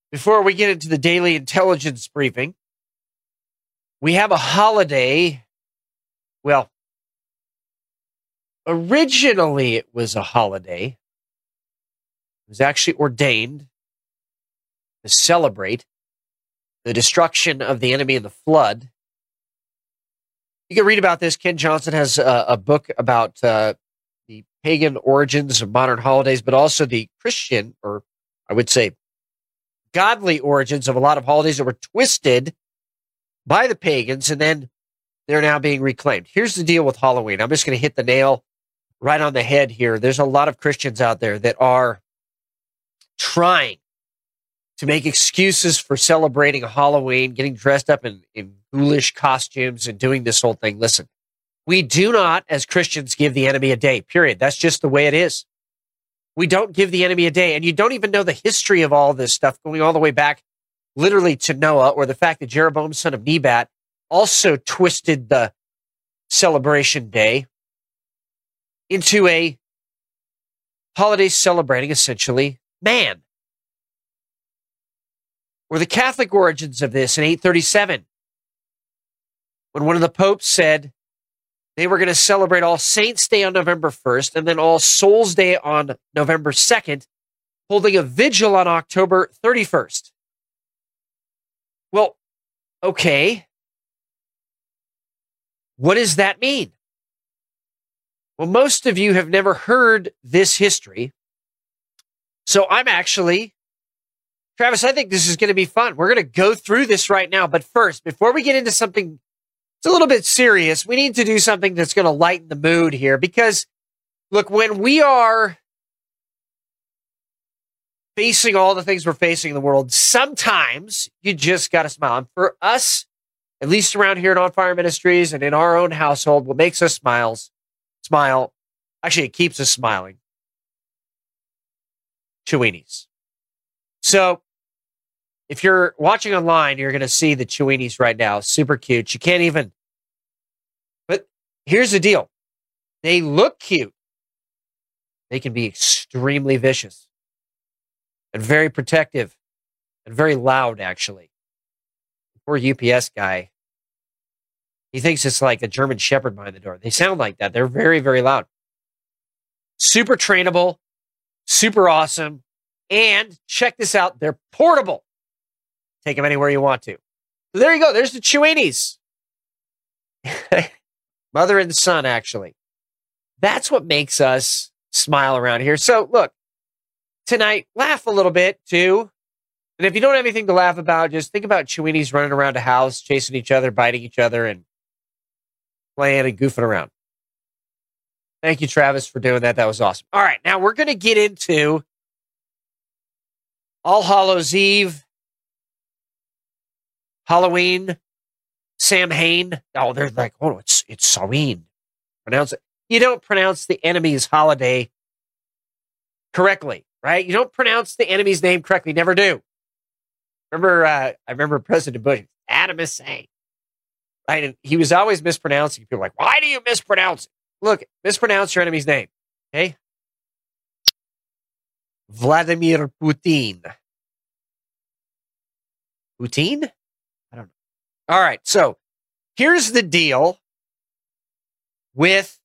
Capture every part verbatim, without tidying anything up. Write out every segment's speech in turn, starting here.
Before we get into the daily intelligence briefing, we have a holiday. Well, originally it was a holiday. It was actually ordained to celebrate the destruction of the enemy in the flood. You can read about this. Ken Johnson has a, a book about uh, the pagan origins of modern holidays, but also the Christian, or I would say godly origins of a lot of holidays that were twisted by the pagans, and then they're now being reclaimed. Here's the deal with Halloween. I'm just going to hit the nail right on the head here. There's a lot of Christians out there that are trying to make excuses for celebrating Halloween, getting dressed up in, in ghoulish costumes and doing this whole thing. Listen, we do not, as Christians, give the enemy a day, period. That's just the way it is. We don't give the enemy a day. And you don't even know the history of all this stuff going all the way back literally to Noah, or the fact that Jeroboam, son of Nebat, also twisted the celebration day into a holiday celebrating essentially man. Or the Catholic origins of this in eight thirty-seven, when one of the popes said they were going to celebrate All Saints' Day on November first and then All Souls' Day on November second, holding a vigil on October thirty-first. Well, okay. What does that mean? Well, most of you have never heard this history. So I'm actually, Travis, I think this is going to be fun. We're going to go through this right now. But first, before we get into something it's a little bit serious, we need to do something that's going to lighten the mood here. Because, look, when we are facing all the things we're facing in the world, sometimes you just got to smile. And for us, at least around here at On Fire Ministries and in our own household, what makes us smiles, smile, actually it keeps us smiling, Cheweenies. So if you're watching online, you're going to see the Cheweenies right now. Super cute. You can't even, but here's the deal. They look cute. They can be extremely vicious and very protective and very loud, actually. Poor U P S guy. He thinks it's like a German Shepherd behind the door. They sound like that. They're very, very loud. Super trainable, super awesome. And check this out. They're portable. Take them anywhere you want to. So there you go. There's the Cheweenies. Mother and son, actually. That's what makes us smile around here. So look, tonight, laugh a little bit too. And if you don't have anything to laugh about, just think about Cheweenies running around a house, chasing each other, biting each other, and playing and goofing around. Thank you, Travis, for doing that. That was awesome. All right, now we're going to get into All Hallows Eve, Halloween, Samhain. Oh, they're like, oh, it's it's Samhain. Pronounce it. You don't pronounce the enemy's holiday correctly, right? You don't pronounce the enemy's name correctly. Never do. Remember, uh, I remember President Bush, Adam is saying, right? And he was always mispronouncing. People were like, why do you mispronounce it? Look, mispronounce your enemy's name, okay? Vladimir Putin. Putin? I don't know. All right, so here's the deal with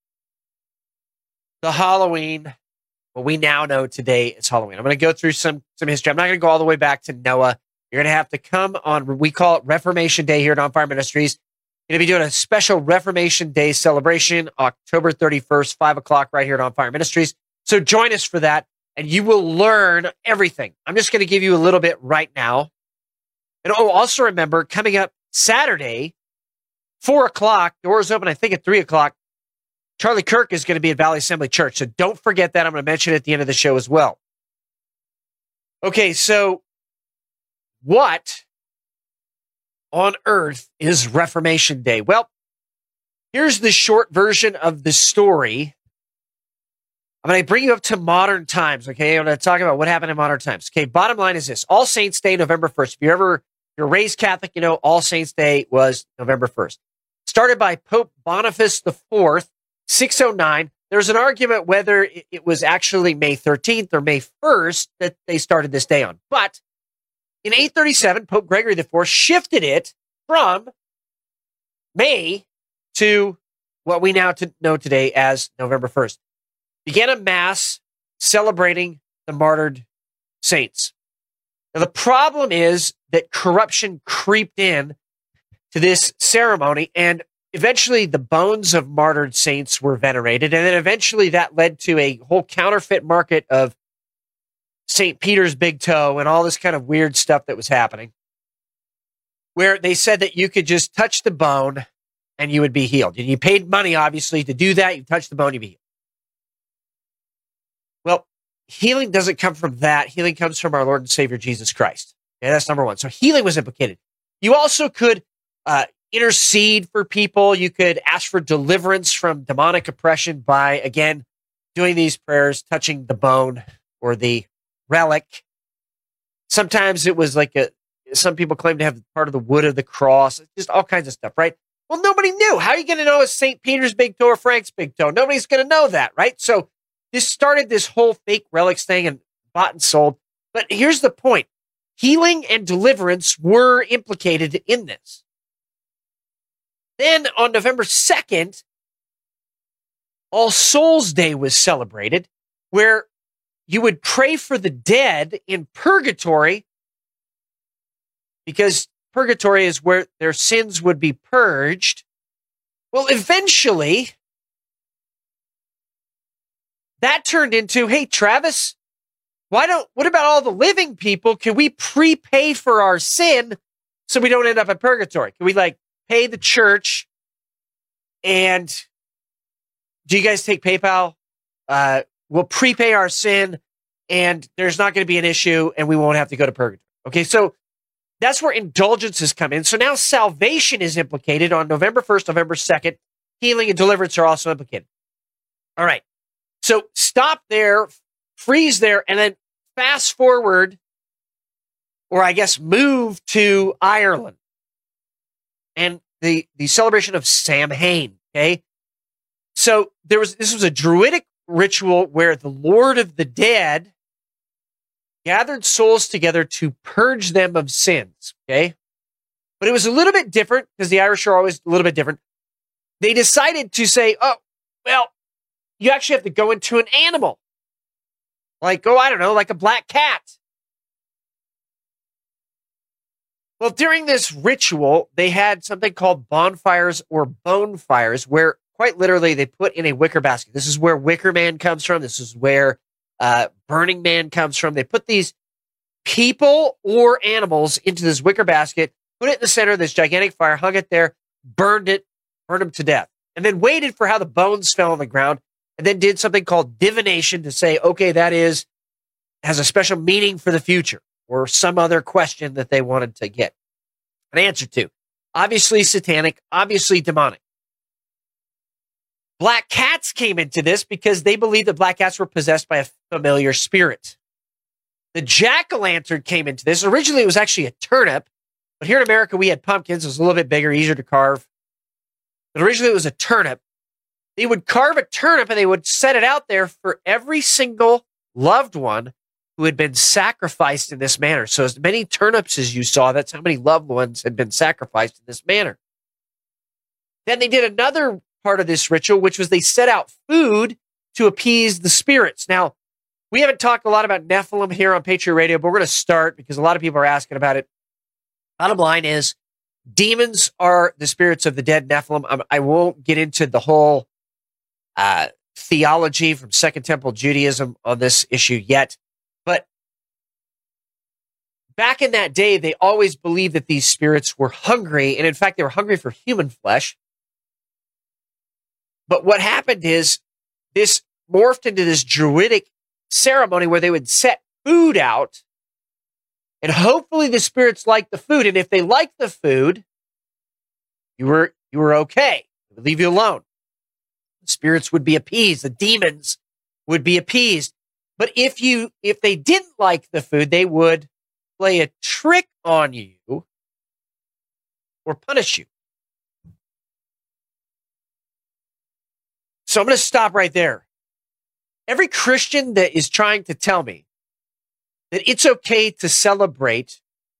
the Halloween. What we now know today is Halloween. I'm going to go through some, some history. I'm not going to go all the way back to Noah. You're going to have to come on, we call it Reformation Day here at On Fire Ministries. Going to be doing a special Reformation Day celebration, October thirty-first, five o'clock right here at On Fire Ministries. So join us for that, and you will learn everything. I'm just going to give you a little bit right now. And oh, also remember, coming up Saturday, four o'clock, doors open, I think at three o'clock, Charlie Kirk is going to be at Valley Assembly Church. So don't forget that. I'm going to mention it at the end of the show as well. Okay, so what on earth is Reformation Day? Well, here's the short version of the story. I'm going to bring you up to modern times, okay? I'm going to talk about what happened in modern times. Okay, bottom line is this. All Saints Day, November first. If you're ever if you're raised Catholic, you know All Saints Day was November first. Started by Pope Boniface the fourth, six oh nine. There's an argument whether it was actually May thirteenth or May first that they started this day on. But in eight thirty-seven, Pope Gregory the Fourth shifted it from May to what we now to know today as November first. Began a mass celebrating the martyred saints. Now, the problem is that corruption creeped in to this ceremony, and eventually the bones of martyred saints were venerated, and then eventually that led to a whole counterfeit market of Saint Peter's big toe and all this kind of weird stuff that was happening, where they said that you could just touch the bone and you would be healed. And you paid money, obviously, to do that. You touch the bone, you'd be healed. Well, healing doesn't come from that. Healing comes from our Lord and Savior, Jesus Christ. Okay, that's number one. So healing was implicated. You also could uh, intercede for people. You could ask for deliverance from demonic oppression by, again, doing these prayers, touching the bone or the relic. Sometimes it was like a, some people claim to have part of the wood of the cross, just all kinds of stuff, right? Well, nobody knew. How are you going to know it's Saint Peter's big toe or Frank's big toe? Nobody's going to know that, right? So this started this whole fake relics thing and bought and sold. But here's the point. Healing and deliverance were implicated in this. Then on November second, All Souls Day was celebrated, where you would pray for the dead in purgatory, because purgatory is where their sins would be purged. Well, eventually, that turned into, hey, Travis, why don't, what about all the living people? Can we prepay for our sin so we don't end up in purgatory? Can we like pay the church? And do you guys take PayPal? Uh, we'll prepay our sin and there's not going to be an issue and we won't have to go to purgatory. Okay, so that's where indulgences come in. So now salvation is implicated on November first, November second. Healing and deliverance are also implicated. All right. So stop there, freeze there, and then fast forward, or I guess move to Ireland and the, the celebration of Samhain. Okay. So there was, this was a Druidic ritual where the Lord of the Dead gathered souls together to purge them of sins. Okay. But it was a little bit different because the Irish are always a little bit different. They decided to say, oh, well, you actually have to go into an animal. Like, oh, I don't know, like a black cat. Well, during this ritual, they had something called bonfires or bone fires, where quite literally they put in a wicker basket. This is where Wicker Man comes from. This is where uh, Burning Man comes from. They put these people or animals into this wicker basket, put it in the center of this gigantic fire, hung it there, burned it, burned them to death, and then waited for how the bones fell on the ground, and then did something called divination to say, okay, that is, has a special meaning for the future, or some other question that they wanted to get an answer to. Obviously satanic, obviously demonic. Black cats came into this because they believed that black cats were possessed by a familiar spirit. The jack-o'-lantern came into this. Originally, it was actually a turnip, but here in America, we had pumpkins. It was a little bit bigger, easier to carve. But originally, it was a turnip. They would carve a turnip and they would set it out there for every single loved one who had been sacrificed in this manner. So as many turnips as you saw, that's how many loved ones had been sacrificed in this manner. Then they did another part of this ritual, which was they set out food to appease the spirits. Now, we haven't talked a lot about Nephilim here on Patriot Radio, but we're going to start because a lot of people are asking about it. Bottom line is, demons are the spirits of the dead Nephilim. Um, I won't get into the whole uh, theology from Second Temple Judaism on this issue yet. But back in that day, they always believed that these spirits were hungry. And in fact, they were hungry for human flesh. But what happened is this morphed into this Druidic ceremony where they would set food out. And hopefully the spirits liked the food. And if they liked the food, you were, you were okay. They would leave you alone. The spirits would be appeased. The demons would be appeased. But if you, if they didn't like the food, they would play a trick on you or punish you. So I'm going to stop right there. Every Christian that is trying to tell me that it's okay to celebrate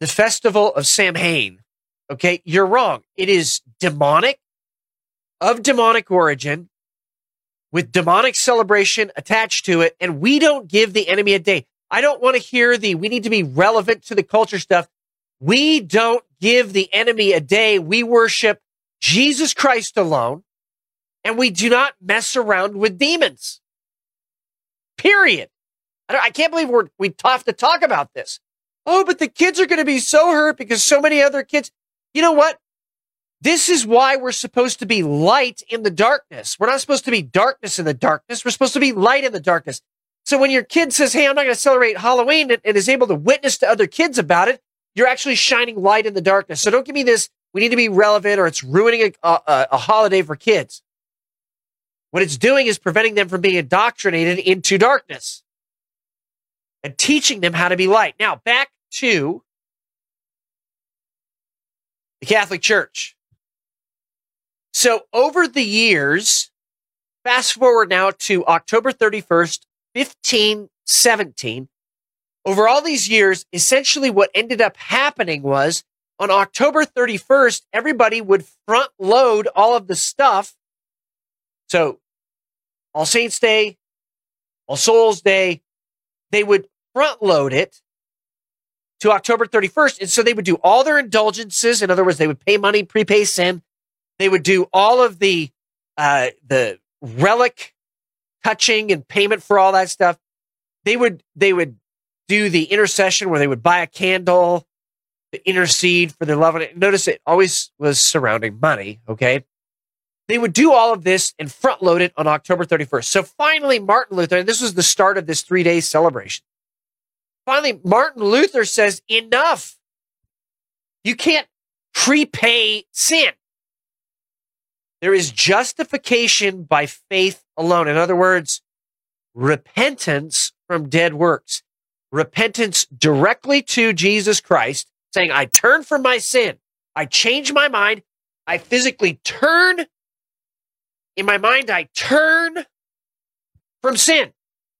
the festival of Samhain. Okay, you're wrong. It is demonic, of demonic origin, with demonic celebration attached to it, and we don't give the enemy a day. I don't want to hear the, we need to be relevant to the culture stuff. We don't give the enemy a day. We worship Jesus Christ alone, and we do not mess around with demons. Period. I, don't, I can't believe we're, we have to talk about this. Oh, but the kids are going to be so hurt because so many other kids. You know what? This is why we're supposed to be light in the darkness. We're not supposed to be darkness in the darkness. We're supposed to be light in the darkness. So when your kid says, hey, I'm not going to celebrate Halloween, and, and is able to witness to other kids about it, you're actually shining light in the darkness. So don't give me this, we need to be relevant, or it's ruining a, a, a holiday for kids. What it's doing is preventing them from being indoctrinated into darkness and teaching them how to be light. Now, back to the Catholic Church. So over the years, fast forward now to October thirty-first, fifteen seventeen, over all these years, essentially what ended up happening was on October thirty-first, everybody would front load all of the stuff. So All Saints Day, All Souls Day, they would front load it to October thirty-first. And so they would do all their indulgences. In other words, they would pay money, prepay sin. They would do all of the, uh, the relic touching and payment for all that stuff. They would, they would do the intercession where they would buy a candle to intercede for their loved one. Notice it always was surrounding money. Okay. They would do all of this and front load it on October thirty-first. So finally, Martin Luther, and this was the start of this three day celebration. Finally, Martin Luther says, enough. You can't prepay sin. There is justification by faith alone. In other words, repentance from dead works. Repentance directly to Jesus Christ, saying, I turn from my sin. I change my mind. I physically turn. In my mind, I turn from sin.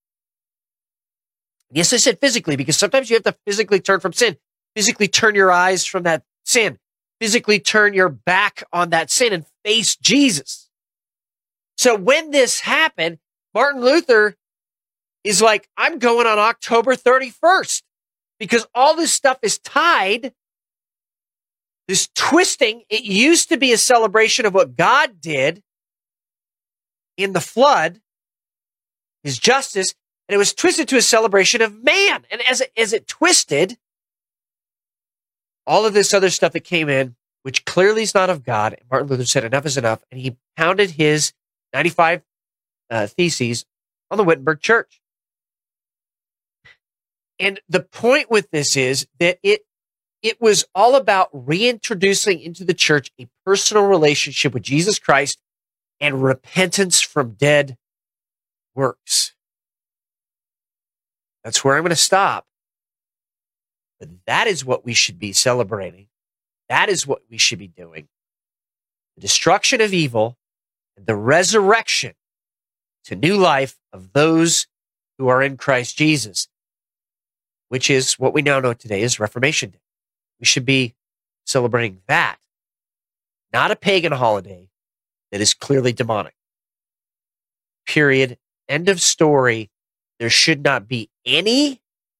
Yes, I said physically, because sometimes you have to physically turn from sin. Physically turn your eyes from that sin. Physically turn your back on that sin and face Jesus. So when this happened, Martin Luther is like, I'm going on October thirty-first because all this stuff is tied. This twisting, it used to be a celebration of what God did in the flood, his justice, and it was twisted to a celebration of man. And as it, as it twisted, all of this other stuff that came in, which clearly is not of God, Martin Luther said enough is enough, and he pounded his ninety-five uh, theses on the Wittenberg Church. And the point with this is that it it was all about reintroducing into the church a personal relationship with Jesus Christ and repentance from dead works. That's where I'm going to stop. But that is what we should be celebrating. That is what we should be doing. The destruction of evil and the resurrection to new life of those who are in Christ Jesus, which is what we now know today is Reformation Day. We should be celebrating that, not a pagan holiday that is clearly demonic. Period. End of story. There should not be any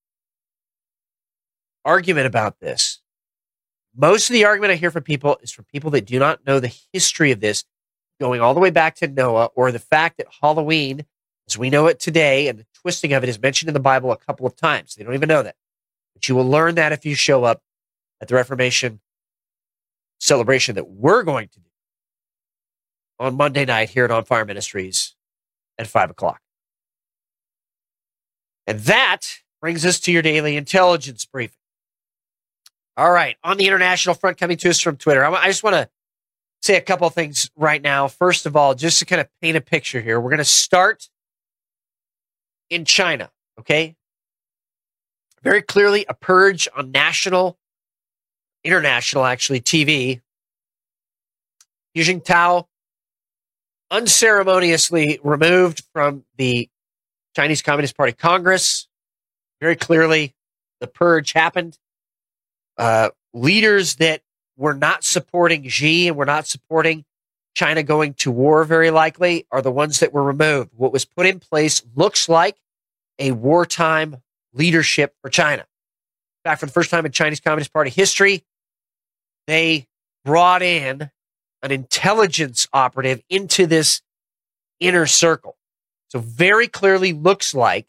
argument about this. Most of the argument I hear from people is from people that do not know the history of this, going all the way back to Noah, or the fact that Halloween, as we know it today, and the twisting of it is mentioned in the Bible a couple of times. They don't even know that. But you will learn that if you show up at the Reformation celebration that we're going to do on Monday night here at On Fire Ministries at five o'clock. And that brings us to your daily intelligence briefing. All right, on the international front, coming to us from Twitter, I just want to say a couple of things right now. First of all, just to kind of paint a picture here, we're going to start in China, okay? Very clearly a purge on national, international, actually, T V. Hu Jintao unceremoniously removed from the Chinese Communist Party Congress. Very clearly, the purge happened. uh, leaders that were not supporting Xi and were not supporting China going to war, very likely, are the ones that were removed. What was put in place looks like a wartime leadership for China. In fact, for the first time in Chinese Communist Party history, they brought in an intelligence operative into this inner circle. So very clearly looks like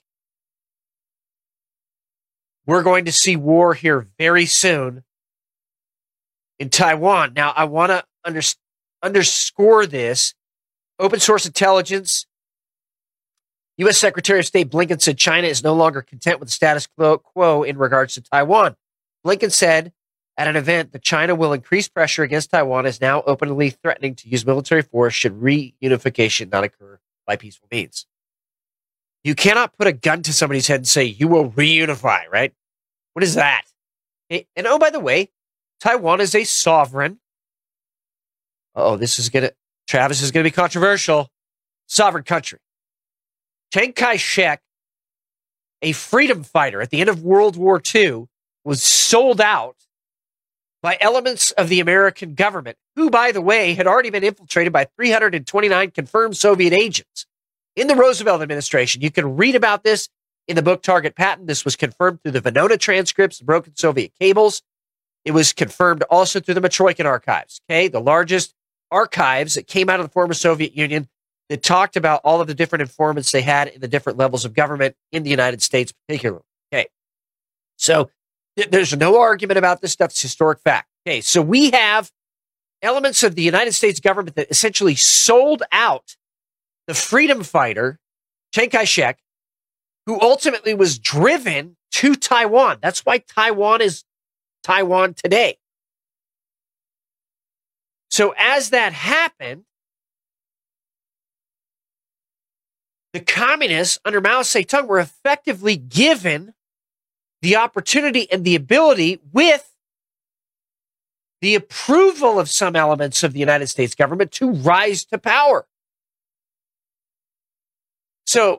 we're going to see war here very soon in Taiwan. Now, I want to under, underscore this. Open source intelligence. U S Secretary of State Blinken said China is no longer content with the status quo in regards to Taiwan. Blinken said at an event that China will increase pressure against Taiwan, is now openly threatening to use military force should reunification not occur by peaceful means. You cannot put a gun to somebody's head and say, you will reunify, right? What is that? And oh, by the way, Taiwan is a sovereign. Oh, this is going to, Travis is going to be controversial. Sovereign country. Chiang Kai-shek, a freedom fighter at the end of World War Two, was sold out by elements of the American government, who, by the way, had already been infiltrated by three hundred twenty-nine confirmed Soviet agents in the Roosevelt administration. You can read about this in the book Target Patent. This was confirmed through the Venona transcripts, the broken Soviet cables. It was confirmed also through the Matroikin archives, okay, the largest archives that came out of the former Soviet Union that talked about all of the different informants they had in the different levels of government in the United States particularly. Okay, so th- there's no argument about this stuff. It's historic fact. Okay, so we have elements of the United States government that essentially sold out the freedom fighter, Chiang Kai-shek, who ultimately was driven to Taiwan. That's why Taiwan is Taiwan today. So as that happened, the communists under Mao Zedong were effectively given the opportunity and the ability, with the approval of some elements of the United States government, to rise to power. So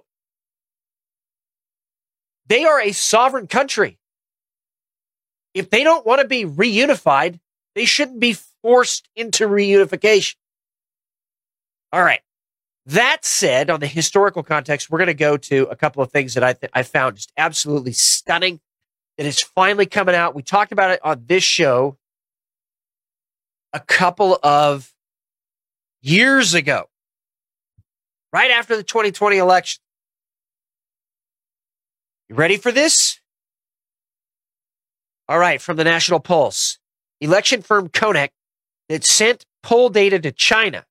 they are a sovereign country. If they don't want to be reunified, they shouldn't be forced into reunification. All right. That said, on the historical context, we're going to go to a couple of things that I th- I found just absolutely stunning that is finally coming out. We talked about it on this show a couple of years ago, right after the twenty twenty election. You ready for this? All right, from the National Pulse. Election firm Konnech that sent poll data to China.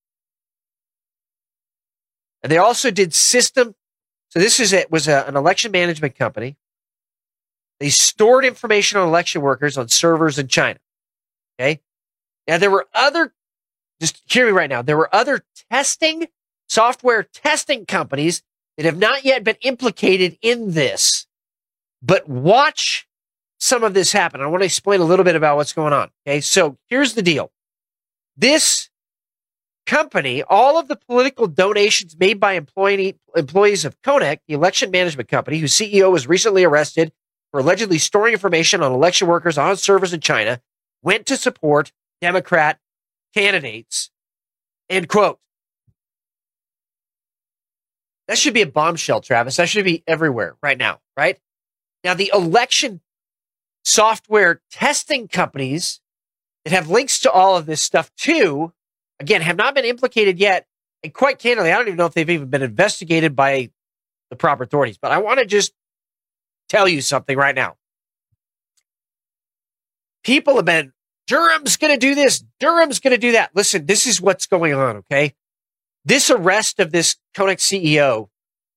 And they also did system. So this is it was a, an election management company. They stored information on election workers on servers in China. Okay. Now there were other, just hear me right now. There were other testing, software testing companies that have not yet been implicated in this. But watch some of this happen. I want to explain a little bit about what's going on. Okay. So here's the deal. This company, all of the political donations made by employee, employees of Konnech, the election management company, whose C E O was recently arrested for allegedly storing information on election workers on servers in China, went to support Democrat candidates. End quote. That should be a bombshell, Travis. That should be everywhere right now, right? Now, the election software testing companies that have links to all of this stuff too, again, have not been implicated yet. And quite candidly, I don't even know if they've even been investigated by the proper authorities. But I want to just tell you something right now. People have been, Durham's going to do this. Durham's going to do that. Listen, this is what's going on, okay? This arrest of this Konnech C E O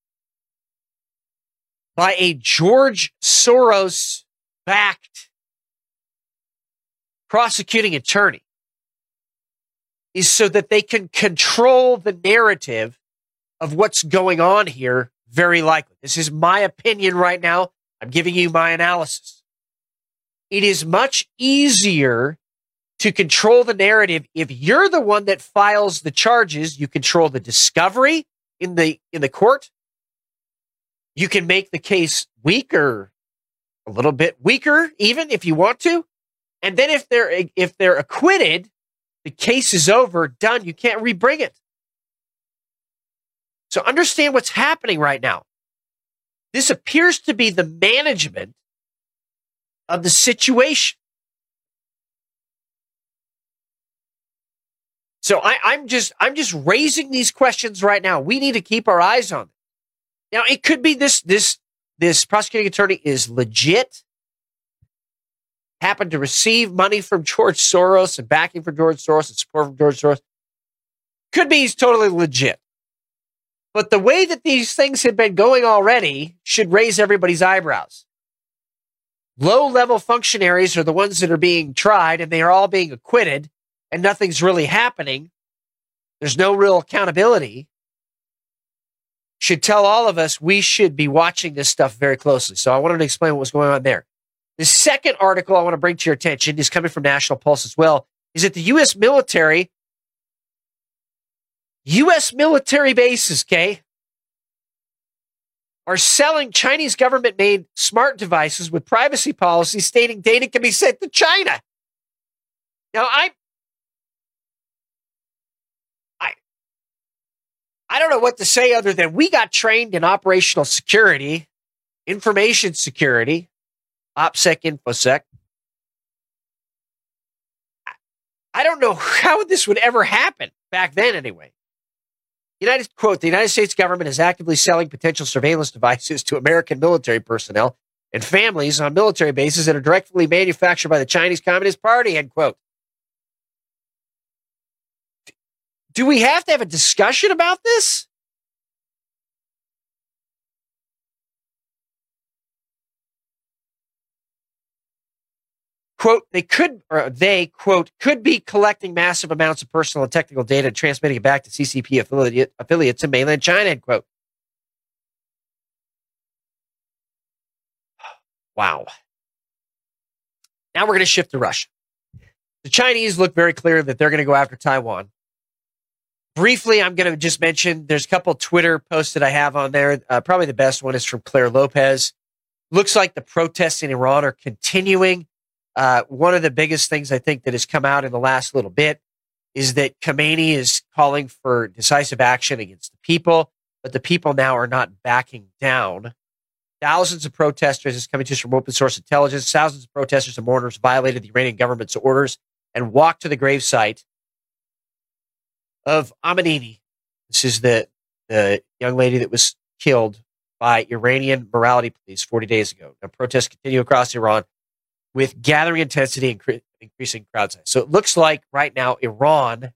by a George Soros-backed prosecuting attorney is so that they can control the narrative of what's going on here, very likely. This is my opinion right now. I'm giving you my analysis. It is much easier to control the narrative if you're the one that files the charges. You control the discovery in the in the court. You can make the case weaker, a little bit weaker, even if you want to. And then if they're if they're acquitted, the case is over, done. You can't rebring it. So understand what's happening right now. This appears to be the management of the situation. So I, I'm just I'm just raising these questions right now. We need to keep our eyes on it. Now, it could be this this this prosecuting attorney is legit, happened to receive money from George Soros and backing from George Soros and support from George Soros. Could be he's totally legit. But the way that these things have been going already should raise everybody's eyebrows. Low-level functionaries are the ones that are being tried, and they are all being acquitted, and nothing's really happening. There's no real accountability. Should tell all of us we should be watching this stuff very closely. So I wanted to explain what was going on there. The second article I want to bring to your attention is coming from National Pulse as well, is that the U S military, U S military bases, okay, are selling Chinese government-made smart devices with privacy policies stating data can be sent to China. Now, I, I, I don't know what to say other than we got trained in operational security, information security, OPSEC, InfoSec. I don't know how this would ever happen back then anyway. United quote, the United States government is actively selling potential surveillance devices to American military personnel and families on military bases that are directly manufactured by the Chinese Communist Party, end quote. Do we have to have a discussion about this? Quote, they could, or they, quote, could be collecting massive amounts of personal and technical data and transmitting it back to C C P affiliate, affiliates in mainland China, end quote. Wow. Now we're going to shift to Russia. The Chinese look very clear that they're going to go after Taiwan. Briefly, I'm going to just mention there's a couple Twitter posts that I have on there. Uh, probably the best one is from Claire Lopez. Looks like the protests in Iran are continuing. Uh, one of the biggest things I think that has come out in the last little bit is that Khamenei is calling for decisive action against the people, but the people now are not backing down. Thousands of protesters, this is coming to us from open source intelligence, thousands of protesters and mourners violated the Iranian government's orders and walked to the gravesite of Amenini. This is the, the young lady that was killed by Iranian morality police forty days ago. Now, protests continue across Iran with gathering intensity and incre- increasing crowd size. So it looks like right now Iran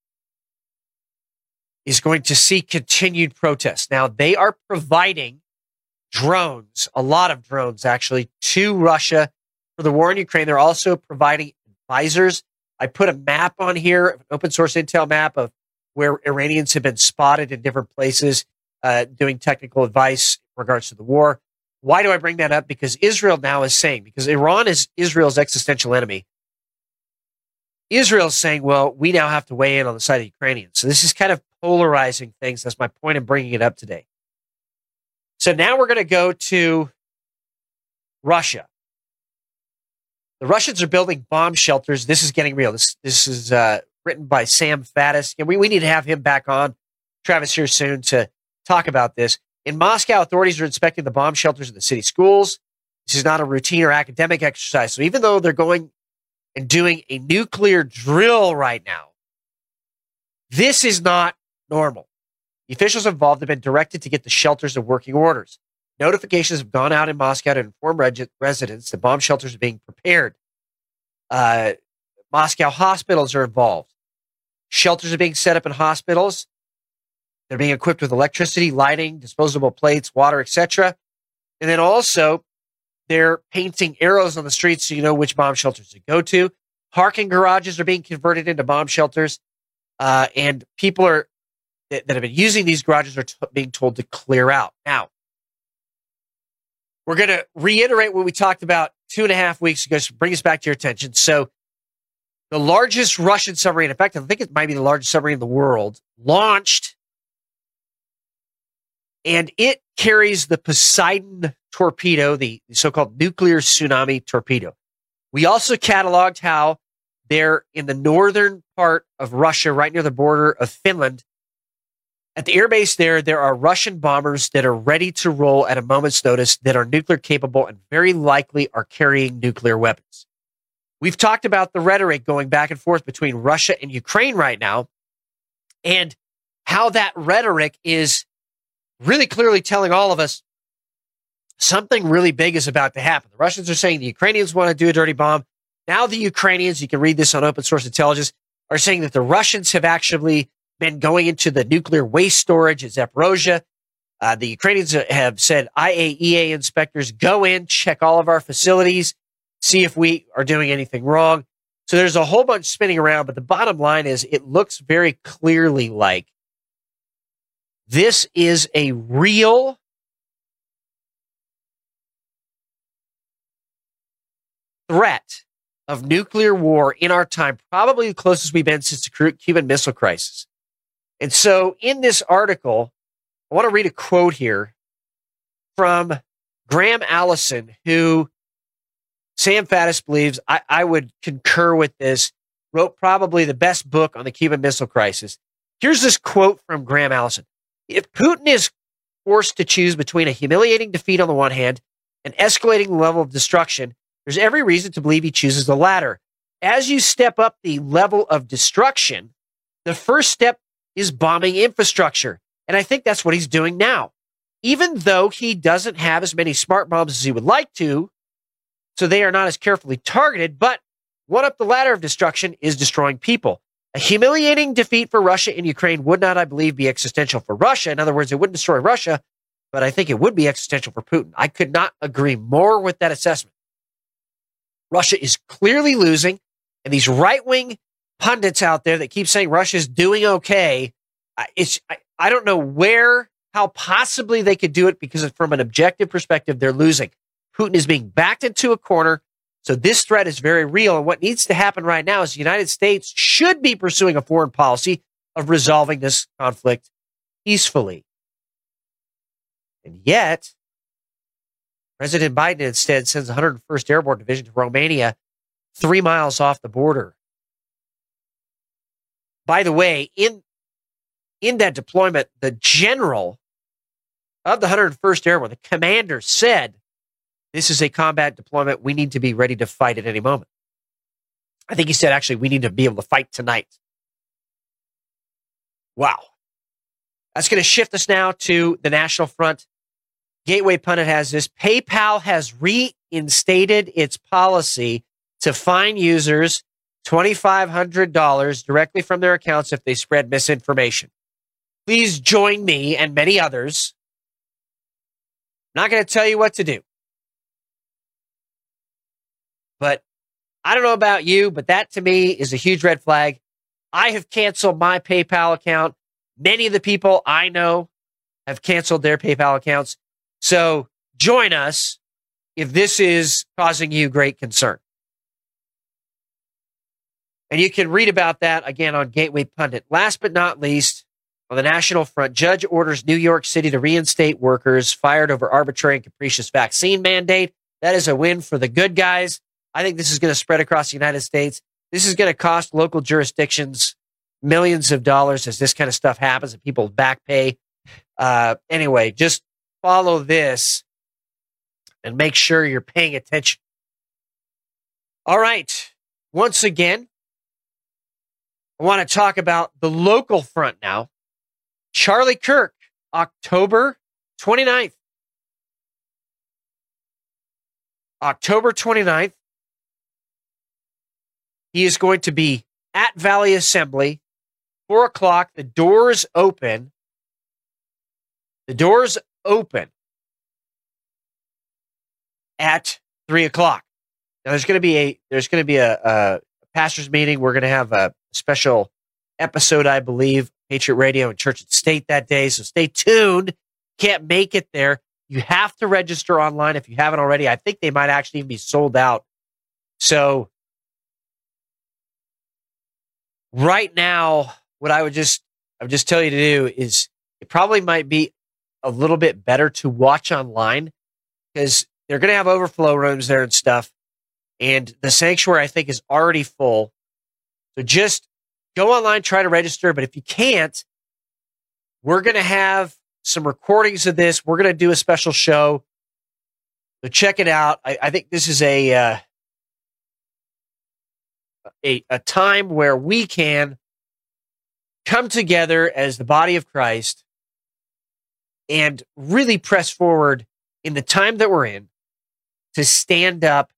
is going to see continued protests. Now, they are providing drones, a lot of drones actually, to Russia for the war in Ukraine. They're also providing advisors. I put a map on here, an open source intel map of where Iranians have been spotted in different places uh, doing technical advice in regards to the war. Why do I bring that up? Because Israel now is saying, because Iran is Israel's existential enemy, Israel's saying, well, we now have to weigh in on the side of the Ukrainians. So this is kind of polarizing things. That's my point in bringing it up today. So now we're going to go to Russia. The Russians are building bomb shelters. This is getting real. This this is uh, written by Sam Faddis. And we, we need to have him back on, Travis, here soon to talk about this. In Moscow, authorities are inspecting the bomb shelters in the city schools. This is not a routine or academic exercise. So even though they're going and doing a nuclear drill right now, this is not normal. The officials involved have been directed to get the shelters in working orders. Notifications have gone out in Moscow to inform reg- residents that bomb shelters are being prepared. Uh, Moscow hospitals are involved. Shelters are being set up in hospitals. They're being equipped with electricity, lighting, disposable plates, water, et cetera. And then also, they're painting arrows on the streets so you know which bomb shelters to go to. Parking garages are being converted into bomb shelters. Uh, and people are that, that have been using these garages are t- being told to clear out. Now, we're going to reiterate what we talked about two and a half weeks ago to bring us back to your attention. So, the largest Russian submarine, in fact, I think it might be the largest submarine in the world, launched. And it carries the Poseidon torpedo, the so-called nuclear tsunami torpedo. We also cataloged how they're in the northern part of Russia, right near the border of Finland. At the airbase there, there are Russian bombers that are ready to roll at a moment's notice that are nuclear capable and very likely are carrying nuclear weapons. We've talked about the rhetoric going back and forth between Russia and Ukraine right now, and how that rhetoric is really clearly telling all of us something really big is about to happen. The Russians are saying the Ukrainians want to do a dirty bomb. Now the Ukrainians, you can read this on open source intelligence, are saying that the Russians have actually been going into the nuclear waste storage at Zaporozhye. Uh, the Ukrainians have said I A E A inspectors go in, check all of our facilities, see if we are doing anything wrong. So there's a whole bunch spinning around, but the bottom line is it looks very clearly like this is a real threat of nuclear war in our time, probably the closest we've been since the Cuban Missile Crisis. And so in this article, I want to read a quote here from Graham Allison, who Sam Faddis believes, I, I would concur with this, wrote probably the best book on the Cuban Missile Crisis. Here's this quote from Graham Allison. If Putin is forced to choose between a humiliating defeat on the one hand and escalating level of destruction, there's every reason to believe he chooses the latter. As you step up the level of destruction, the first step is bombing infrastructure. And I think that's what he's doing now. Even though he doesn't have as many smart bombs as he would like to, so they are not as carefully targeted, but one up the ladder of destruction is destroying people. A humiliating defeat for Russia in Ukraine would not, I believe, be existential for Russia. In other words, it wouldn't destroy Russia, but I think it would be existential for Putin. I could not agree more with that assessment. Russia is clearly losing, and these right-wing pundits out there that keep saying Russia's doing okay, it's, I, I don't know where, how possibly they could do it, because from an objective perspective, they're losing. Putin is being backed into a corner, so this threat is very real, and what needs to happen right now is the United States should be pursuing a foreign policy of resolving this conflict peacefully. And yet, President Biden instead sends the one hundred first Airborne Division to Romania, three miles off the border. By the way, in, in that deployment, the general of the one hundred first Airborne, the commander, said, this is a combat deployment. We need to be ready to fight at any moment. I think he said, actually, we need to be able to fight tonight. Wow. That's going to shift us now to the National Front. Gateway Pundit has this. PayPal has reinstated its policy to fine users two thousand five hundred dollars directly from their accounts if they spread misinformation. Please join me and many others. I'm not going to tell you what to do. But I don't know about you, but that to me is a huge red flag. I have canceled my PayPal account. Many of the people I know have canceled their PayPal accounts. So join us if this is causing you great concern. And you can read about that again on Gateway Pundit. Last but not least, on the National Front, judge orders New York City to reinstate workers fired over arbitrary and capricious vaccine mandate. That is a win for the good guys. I think this is going to spread across the United States. This is going to cost local jurisdictions millions of dollars as this kind of stuff happens and people back pay. Uh, anyway, just follow this and make sure you're paying attention. All right. Once again, I want to talk about the local front now. Charlie Kirk, October twenty-ninth. October twenty-ninth. He is going to be at Valley Assembly, four o'clock. The doors open. The doors open at three o'clock. Now there's going to be a there's going to be a, a pastor's meeting. We're going to have a special episode, I believe, Patriot Radio and Church and State that day. So stay tuned. Can't make it there. You have to register online if you haven't already. I think they might actually even be sold out. So right now, what I would just I would just tell you to do is it probably might be a little bit better to watch online because they're going to have overflow rooms there and stuff. And the sanctuary, I think, is already full. So just go online, try to register. But if you can't, we're going to have some recordings of this. We're going to do a special show. So check it out. I, I think this is a, uh, a a time where we can come together as the body of Christ and really press forward in the time that we're in to stand up,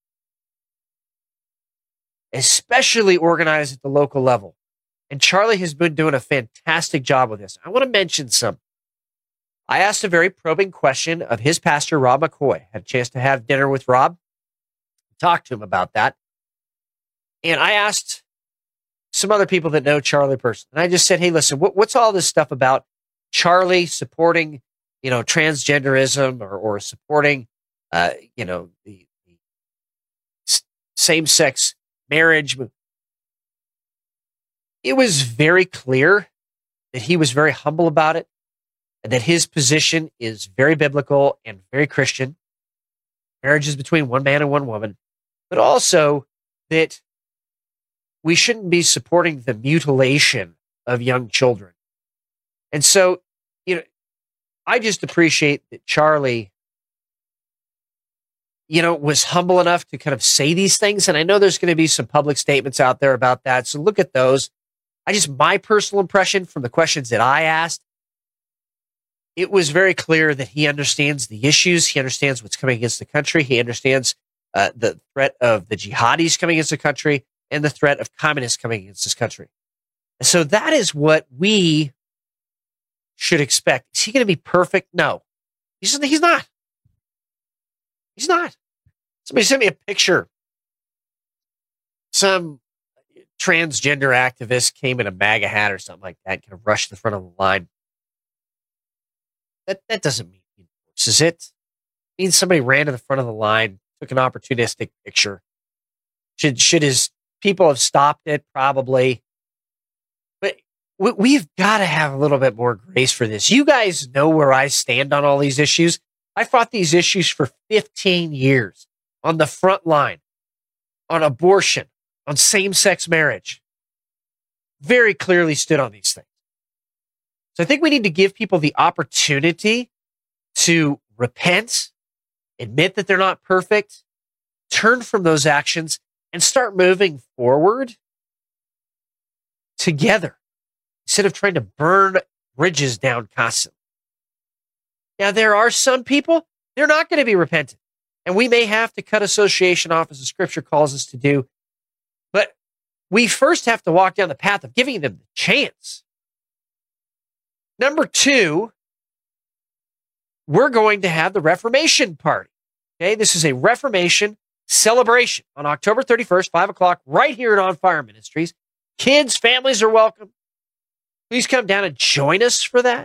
especially organized at the local level. And Charlie has been doing a fantastic job with this. I want to mention some. I asked a very probing question of his pastor, Rob McCoy. Had a chance to have dinner with Rob, talk to him about that. And I asked some other people that know Charlie personally. And I just said, hey, listen, what, what's all this stuff about Charlie supporting, you know, transgenderism or, or supporting, uh, you know, the, the same-sex marriage? It was very clear that he was very humble about it, and that his position is very biblical and very Christian. Marriage is between one man and one woman, but also that we shouldn't be supporting the mutilation of young children. And so, you know, I just appreciate that Charlie, you know, was humble enough to kind of say these things. And I know there's going to be some public statements out there about that. So look at those. I just, my personal impression from the questions that I asked, it was very clear that he understands the issues. He understands what's coming against the country. He understands uh, the threat of the jihadis coming against the country and the threat of communists coming against this country. And so that is what we should expect. Is he going to be perfect? No. He's, he's not. He's not. Somebody sent me a picture. Some transgender activist came in a MAGA hat or something like that, kind of rushed to the front of the line. That that doesn't mean he endorses it. It means somebody ran to the front of the line, took an opportunistic picture. Should should his people have stopped it? Probably. But we, we've got to have a little bit more grace for this. You guys know where I stand on all these issues. I fought these issues for fifteen years on the front line, on abortion, on same-sex marriage. Very clearly stood on these things. So I think we need to give people the opportunity to repent, admit that they're not perfect, turn from those actions, and start moving forward together instead of trying to burn bridges down constantly. Now, there are some people, they're not going to be repentant. And we may have to cut association off as the scripture calls us to do. But we first have to walk down the path of giving them the chance. Number two, we're going to have the Reformation Party. Okay, this is a Reformation celebration on October thirty-first, five o'clock, right here at On Fire Ministries. Kids, families are welcome. Please come down and join us for that.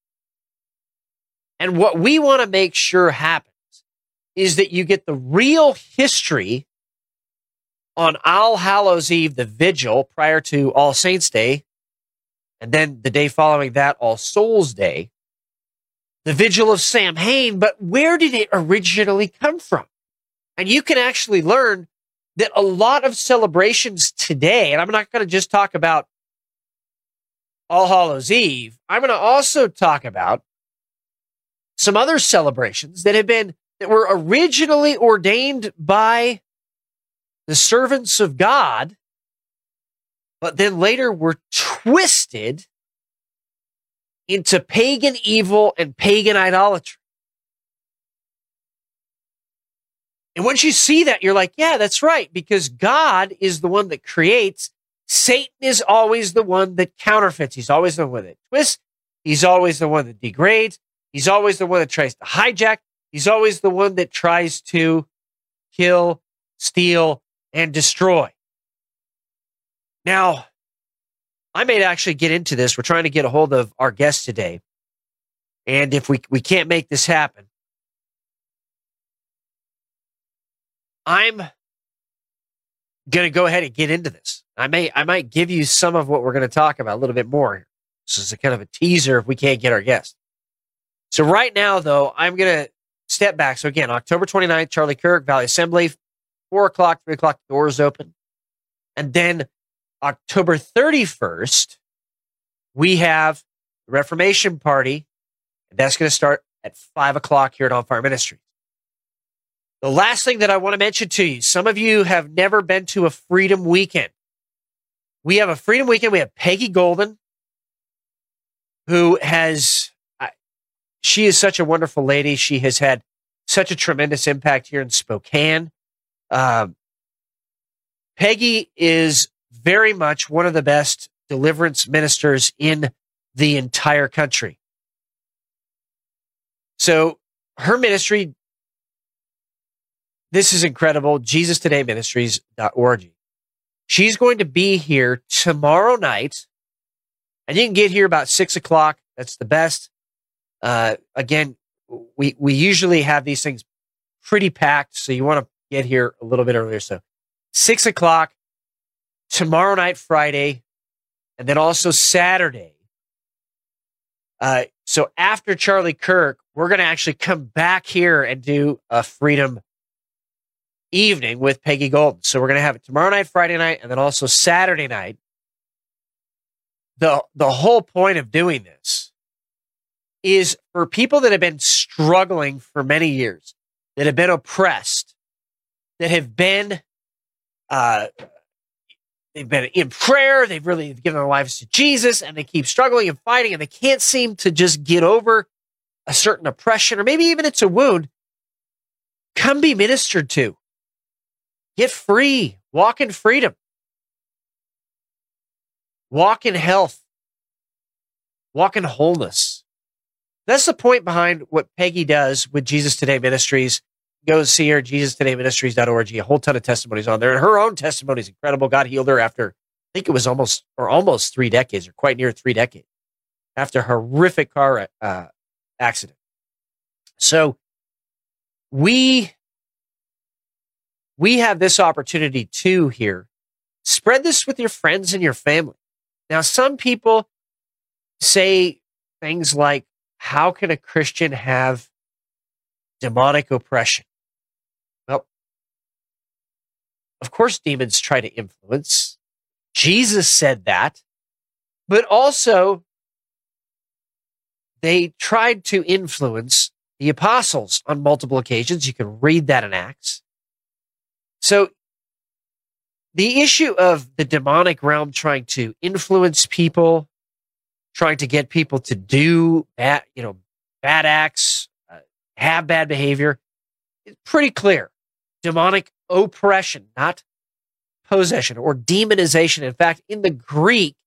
And what we want to make sure happens is that you get the real history on All Hallows Eve, the vigil prior to All Saints Day, and then the day following that, All Souls Day, the vigil of Samhain. But where did it originally come from? And you can actually learn that a lot of celebrations today, and I'm not going to just talk about All Hallows Eve, I'm going to also talk about some other celebrations that have been, that were originally ordained by the servants of God, but then later were twisted into pagan evil and pagan idolatry. And once you see that, you're like, yeah, that's right, because God is the one that creates. Satan is always the one that counterfeits. He's always the one that twists. He's always the one that degrades. He's always the one that tries to hijack. He's always the one that tries to kill, steal, and destroy. Now, I may actually get into this. We're trying to get a hold of our guest today. And if we, we can't make this happen, I'm going to go ahead and get into this. I may, I might give you some of what we're going to talk about a little bit more. This is a kind of a teaser if we can't get our guest. So right now, though, I'm going to step back. So again, October twenty-ninth, Charlie Kirk, Valley Assembly, four o'clock, three o'clock, doors open. And then October thirty-first, we have the Reformation Party. And that's going to start at five o'clock here at On Fire Ministries. The last thing that I want to mention to you, some of you have never been to a Freedom Weekend. We have a Freedom Weekend. We have Peggy Golden, who has, she is such a wonderful lady. She has had such a tremendous impact here in Spokane. Um, Peggy is very much one of the best deliverance ministers in the entire country. So her ministry, this is incredible, Jesus Today Ministries dot org. She's going to be here tomorrow night, and you can get here about six o'clock. That's the best. Uh, again, we we usually have these things pretty packed, so you want to get here a little bit earlier. So six o'clock tomorrow night, Friday, and then also Saturday. Uh, so after Charlie Kirk, we're going to actually come back here and do a Freedom evening with Peggy Golden. So we're going to have it tomorrow night, Friday night, and then also Saturday night. The, the whole point of doing this is for people that have been struggling for many years, that have been oppressed, that have been, uh, they've been in prayer, they've really given their lives to Jesus, and they keep struggling and fighting, and they can't seem to just get over a certain oppression, or maybe even it's a wound. Come be ministered to. Get free. Walk in freedom. Walk in health. Walk in wholeness. That's the point behind what Peggy does with Jesus Today Ministries. Go see her, Jesus Today Ministries dot org. A whole ton of testimonies on there. And her own testimony is incredible. God healed her after, I think it was almost, or almost three decades, or quite near three decades, after a horrific car uh, accident. So we, we have this opportunity too here. Spread this with your friends and your family. Now, some people say things like, how can a Christian have demonic oppression? Well, of course, demons try to influence. Jesus said that, but also they tried to influence the apostles on multiple occasions. You can read that in Acts. So the issue of the demonic realm trying to influence people, trying to get people to do bad, you know, bad acts, uh, have bad behavior, is pretty clear. Demonic oppression, not possession or demonization. In fact, in the Greek,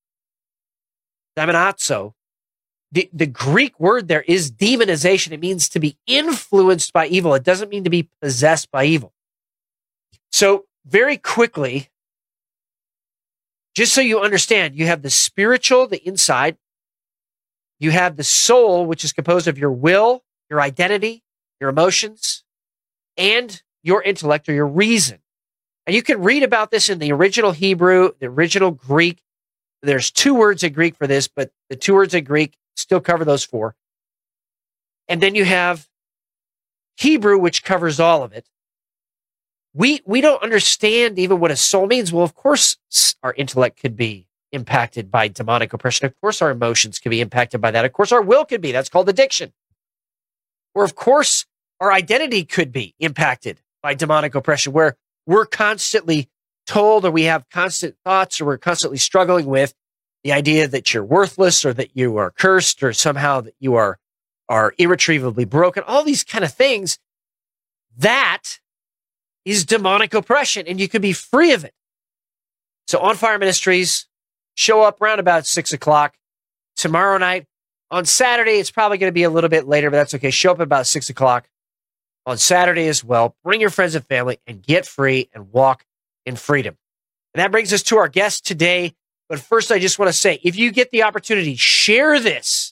demonazo, the, the Greek word there is demonization. It means to be influenced by evil. It doesn't mean to be possessed by evil. So very quickly, just so you understand, you have the spiritual, the inside. You have the soul, which is composed of your will, your identity, your emotions, and your intellect or your reason. And you can read about this in the original Hebrew, the original Greek. There's two words in Greek for this, but the two words in Greek still cover those four. And then you have Hebrew, which covers all of it. We, we don't understand even what a soul means. Well, of course, our intellect could be impacted by demonic oppression. Of course, our emotions could be impacted by that. Of course, our will could be. That's called addiction. Or, of course, our identity could be impacted by demonic oppression, where we're constantly told, or we have constant thoughts, or we're constantly struggling with the idea that you're worthless, or that you are cursed, or somehow that you are, are irretrievably broken. All these kind of things. That is demonic oppression, and you can be free of it. So On Fire Ministries, show up around about six o'clock tomorrow night. On Saturday, it's probably going to be a little bit later, but that's okay. Show up at about six o'clock on Saturday as well. Bring your friends and family and get free and walk in freedom. And that brings us to our guest today. But first, I just want to say, if you get the opportunity, share this,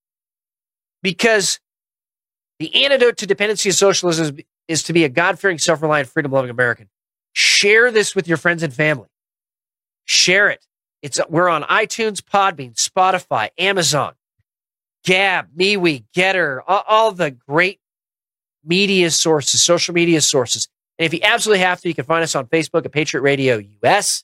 because the antidote to dependency and socialism is, is to be a God-fearing, self-reliant, freedom-loving American. Share this with your friends and family. Share it. It's, we're on iTunes, Podbean, Spotify, Amazon, Gab, MeWe, Getter, all, all the great media sources, social media sources. And if you absolutely have to, you can find us on Facebook at Patriot Radio U S.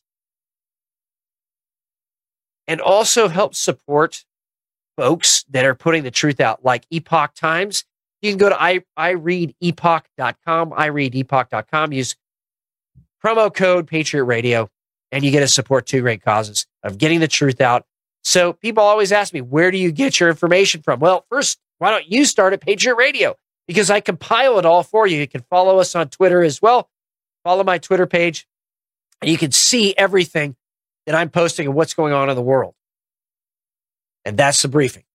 And also help support folks that are putting the truth out, like Epoch Times. You can go to i, I read epoch dot com, i read epoch dot com, use promo code Patriot Radio, and you get to support two great causes of getting the truth out. So people always ask me, where do you get your information from? Well, first, why don't you start at Patriot Radio? Because I compile it all for you. You can follow us on Twitter as well. Follow my Twitter page, and you can see everything that I'm posting and what's going on in the world. And that's the briefing.